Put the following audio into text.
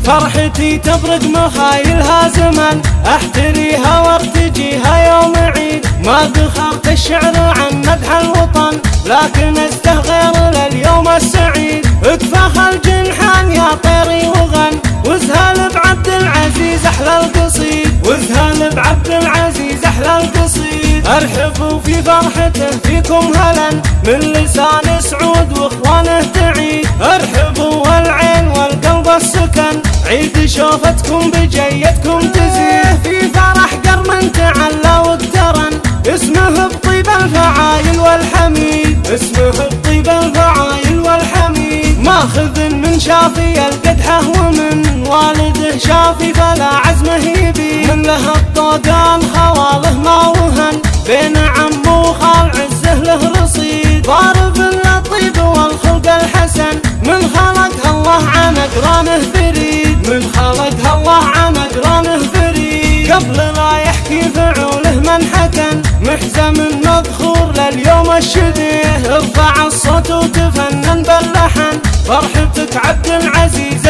فرحتي تبرق مخايلها زمن، احتريها وارتجيها يوم عيد. ما ذخرت الشعر عن مدح الوطن، لكن استغير لليوم السعيد. اكفخ الجنحان يا طيري وغن، وازهل بعبد العزيز احلى القصيد، وازهل بعبد العزيز احلى القصيد. ارحبوا في فرحته فيكم هلا، من لسان سعود واخوانه تعيد. ارحبوا والعين والقلب السكن، عيد شوفتكم بجيتكم تزيد. في فرح قرن تعلى واقترن، اسمه بطيب الفعايل والحميد، اسمه بطيب الفعايل والحميد. ماخذ من شافي القدحه ومن والده شافي، فلا عزمه يبي. من له الطوقان خواله ما وهن، بين عم وخال عزه له رصيد. ضارب اللطيف والخلق الحسن، من خلقها الله عن اقرانه فريد، من خلقها الله عن اقرانه فريد. قبل لا يحكي فعوله منحة، محزم مذخور لليوم الشذيه. ارفع الصوت وتفنن باللحن، فرحتك عبد العزيز